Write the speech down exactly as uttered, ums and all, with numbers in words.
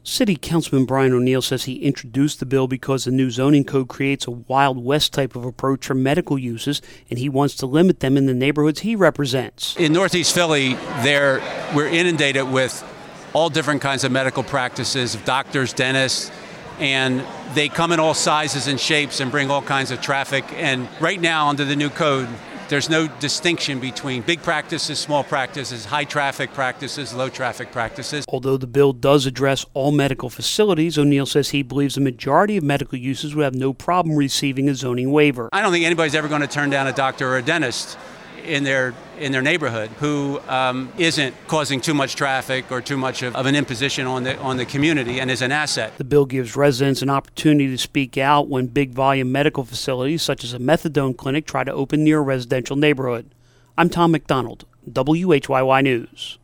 City Councilman Brian O'Neill says he introduced the bill because the new zoning code creates a Wild West type of approach for medical uses, and he wants to limit them in the neighborhoods he represents. In Northeast Philly, there we're inundated with all different kinds of medical practices, doctors, dentists, and they come in all sizes and shapes and bring all kinds of traffic. And right now, under the new code, there's no distinction between big practices, small practices, high traffic practices, low traffic practices. Although the bill does address all medical facilities, O'Neill says he believes the majority of medical uses would have no problem receiving a zoning waiver. I don't think anybody's ever going to turn down a doctor or a dentist in their in their neighborhood who um, isn't causing too much traffic or too much of, of an imposition on the on the community and is an asset. The bill gives residents an opportunity to speak out when big volume medical facilities such as a methadone clinic try to open near a residential neighborhood. I'm Tom McDonald, W H Y Y News.